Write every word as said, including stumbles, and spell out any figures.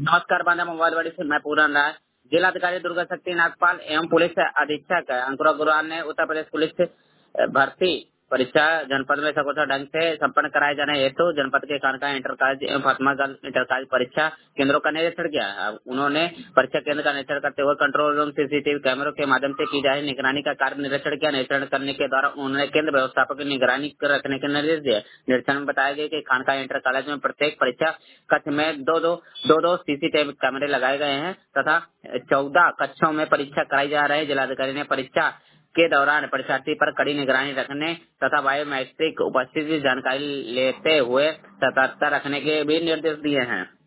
नमस्कार बांधा मोबाइलवाड़ी से मैं पूरन राय। जिलाधिकारी दुर्गा शक्ति नागपाल एवं पुलिस अधीक्षक अंकुर अग्रवाल ने उत्तर प्रदेश पुलिस भर्ती परीक्षा जनपद में सकुशल ढंग से संपन्न कराए जाने हेतु जनपद के कानका इंटर कॉलेज एवं फातिमा गर्ल इंटर कॉलेज परीक्षा केंद्रों का निरीक्षण किया। अब उन्होंने परीक्षा केंद्र का निरीक्षण करते हुए कंट्रोल रूम सीसीटीवी कैमरों के माध्यम से की जा रही निगरानी का कार्य निरीक्षण किया। निरीक्षण करने के दौरान उन्होंने केंद्र व्यवस्थापक की निगरानी रखने के निर्देश दिए। निरीक्षण में बताया गया कि खानका इंटर कॉलेज में प्रत्येक परीक्षा कक्ष में दो दो दो दो सीसीटीवी कैमरे लगाए गए हैं तथा चौदह कक्षों में परीक्षा कराई जा रही है। जिलाधिकारी ने परीक्षा के दौरान परीक्षार्थी पर कड़ी निगरानी रखने तथा बायोमेट्रिक उपस्थिति की जानकारी लेते हुए सतर्कता रखने के भी निर्देश दिए हैं।